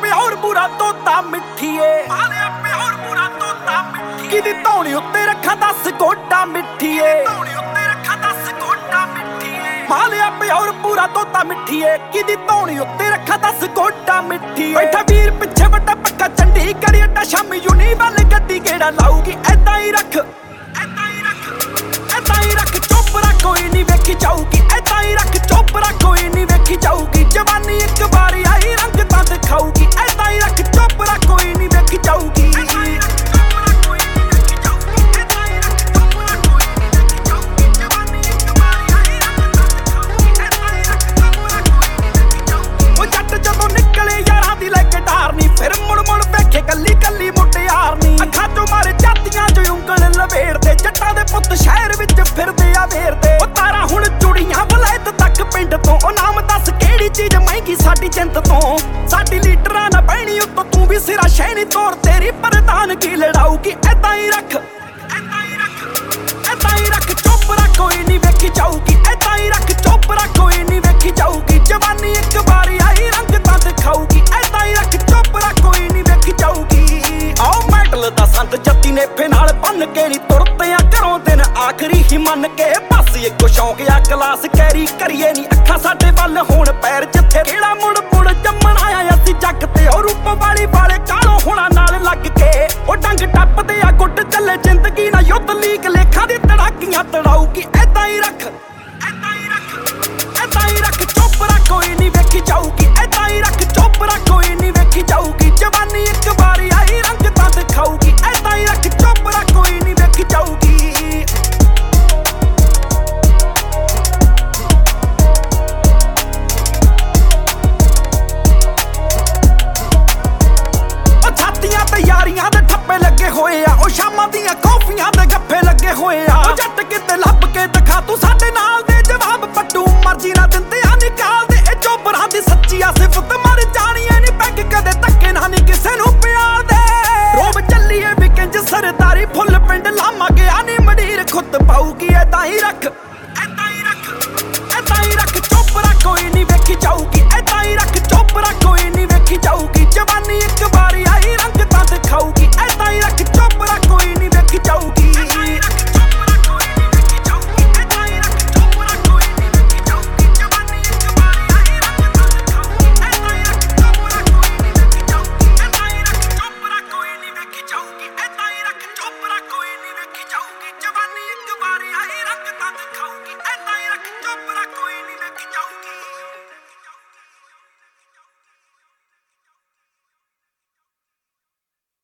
pure ਬੁਰਾ ਤੋਤਾ ਮਿੱਠੀਏ ਕਿਦੀ ਧੌਣੀ ਉੱਤੇ ਰੱਖਾਂ 10 ਗੋਡਾ ਮਿੱਠੀਏ ਮਾਲਿਆ ਪਿਓਰ ਪੂਰਾ ਤੋਤਾ ਮਿੱਠੀਏ ਕਿਦੀ ਧੌਣੀ ਉੱਤੇ ਰੱਖਾਂ 10 ਗੋਡਾ ਮਿੱਠੀਏ ਬੈਠਾ ਵੀਰ ਪਿੱਛੇ ਵੱਡਾ ਪੱਕਾ ਚੰਡੀ ਕਰੀ ਅੱਡਾ ਸ਼ਾਮੀ ਯੂਨੀ ਵੱਲ ਗੱਡੀ ਕਿਹੜਾ ਲਾਊਗੀ ਐਦਾਂ ਹੀ ਰੱਖ ਚੋਪਰਾ ਕੋਈ ਨਹੀਂ ਵੇਖੀ ਜਾਊਗੀ ਐਦਾਂ ਹੀ ਰੱਖ ਚੋਪਰਾ ਕੋਈ ਨਹੀਂ ਵੇਖੀ ਜਾਊਗੀ ਜਵਾਨੀ ਇੱਕ ਵਾਰੀ ਆਈ ਰੰਗ ਤਾਂ ਦਿਖਾਊਗੀ ਐਦਾਂ ਹੀ ਰੱਖ ਚੋਪਰਾ ਕੋਈ ਨਹੀਂ ਵੇਖੀ ਜਾਊਗੀ ਫਿਰ ਮੁੜ ਵੇਖੇ ਕੱਲੀ ਕੱਲੀ ਮੁਟਿਆਰ ਨੀ ਅੱਖਾਂ ਚੋਂ ਮਾਰੇ ਜਾਤੀਆਂ ਚ ਉਂਗਲ ਲਵੇੜਦੇ ਜੱਟਾਂ ਦੇ ਪੁੱਤ ਸ਼ਹਿਰ ਵਿੱਚ ਫਿਰਦੇ ਆ ਵੇਰਦੇ ਉਹ ਤਾਰਾ ਹੁਣ ਚੁੜੀਆਂ ਵਲੈਤ ਤੱਕ ਪਿੰਡ ਤੋਂ ਉਹ ਨਾਮ ਦੱਸ ਕਿਹੜੀ ਚੀਜ਼ ਮਹਿੰਗੀ ਸਾਡੀ ਜਿੰਦ ਤੋਂ ਸਾਡੀ ਲੀਡਰਾਂ ਨਾ ਬਹਿਣੀ ਉੱਤੋਂ ਤੂੰ ਵੀ ਸਿਰਾ ਸ਼ੈਣੀ ਤੋਰ ਤੇਰੀ ਪ੍ਰਧਾਨਗੀ ਲੜਾਊਗੀ ਐਦਾਂ ਹੀ ਰੱਖ ਚੋਪਰਾ ਕੋਈ ਨਹੀਂ ਵੇਖੀ ਜਾਊਗੀ ਐਦਾਂ ਹੀ ਰੱਖ ਚੋਪਰਾ ਕੋਈ ਨਹੀਂ ਵੇਖੀ ਜਾਊਗੀ ਜਵਾਨੀ ਇੱਕ ਵਾਰੀ ਆਈ ਰੰਗ ਤਾਂ ਦਿਖਾਊਗੀ ਐਦਾਂ ਹੀ ਰੱਖ ਚੋਪਰਾ ਕੋਈ ਨਹੀਂ ਵੇਖੀ ਜਾਊਗੀ ਆਓ ਮੈਟਲ ਦਾ ਸੰਤ ਜੱਤੀ ਨੇਫੇ ਨਾਲ ਬੰਨ ਕੇ ਨਹੀਂ ਤੁਰਦੇ ਆ ਘਰੋਂ ਦਿਨ ਆਖਰੀ ਹੀ ਮੰਨ ਕੇ ਬਸ ਇੱਕੋ ਸ਼ੌਂਕ ਆ ਕਲਾਸ ਕੈਰੀ ਕਰੀਏ ਨਹੀਂ ਅੱਖਾਂ ਸਾਡੇ ਵੱਲ ਹੋਣ ਪੈਰ ਜਿੱਥੇ ਕਿਹੜਾ ਮੁੜ ਜੰਮਣ ਆਇਆ ਅਸੀਂ ਜੱਗ ਤੇ ਉਹ ਰੂਪ ਵਾਲੀ ਵਾਲੇ ਕਾਲੋਂ ਹੋਣਾ ਨਾਲ ਲੱਗ ਕੇ ਉਹ ਡੰਗ ਟੱਪਦੇ ਆ ਗੁੱਟ ਚੱਲੇ ਜ਼ਿੰਦਗੀ ਨਾ ਯੁੱਧ ਲੀਕ ਲੇਖਾਂ ਦੀ ਤੜਾਕੀਆਂ ਤੜਾਊਗੀ ਐਦਾਂ ਹੀ ਰੱਖ ਚੋਪਰਾ ਕੋਈ ਨਹੀਂ ਵੇਖੀ ਜਾਊਗੀ ਐਦਾਂ ਹੀ ਰੱਖ ਚੋਪਰਾ ਕੋਈ ਨਹੀਂ ਵੇਖੀ ਜਾਊਗੀ ਜਵਾਨੀ ਇੱਕ ਵਾਰੀ ਆਈ ਰੰਗ ਤਾਂ ਦਿਖਾਊਗੀ ਐਦਾਂ ਹੀ ਰੱਖ ਚੋਪਰਾ ਕੋਈ ਨਹੀਂ ਵੇਖੀ ਜਾਊਗੀ ਯਾਰੀਆਂ ਦੇ ਠੱਪੇ ਲੱਗੇ ਹੋਏ ਆ ਉਹ ਸ਼ਾਮਾਂ ਦੀਆਂ ਕੌਫੀਆਂ ਦੇ ਗੱਫੇ ਲੱਗੇ ਹੋਏ ਆ ਉਹ ਜੱਟ ਕਿਤੇ ਲੱਭ ਕੇ ਦਿਖਾ ਤੂੰ ਸਾਡੇ ਨਾਲ ਦੇ ਜਵਾਬ ਪੱਟੂ ਮਰਜ਼ੀ ਨਾ ਦਿੰਦੇ ਆ ਨਿਕਾਲ ਦੇ ਇਹ ਚੋਬਰਾਂ ਦੀ ਸੱਚੀ ਆ ਸਿਫਤ ਮਰ ਜਾਣੀ ਐ ਨੀ ਪੈਗ ਕਦੇ ਧੱਕੇ ਨਾ ਨੀ ਕਿਸੇ ਨੂੰ ਪਿਆਰ ਦੇ ਰੋਬ ਚੱਲੀਏ ਵੀ ਕਿੰਜ ਸਰਦਾਰੀ ਫੁੱਲ ਪਿੰਡ ਲਾਮਾ ਗਿਆ ਨੀ ਮੜੀਰ ਖੁੱਦ ਪਾਊਗੀ ਐਦਾਂ ਹੀ ਰੱਖ ਚੋਪਰਾ ਕੋਈ ਨਹੀਂ ਵੇਖੀ ਜਾਊਗੀ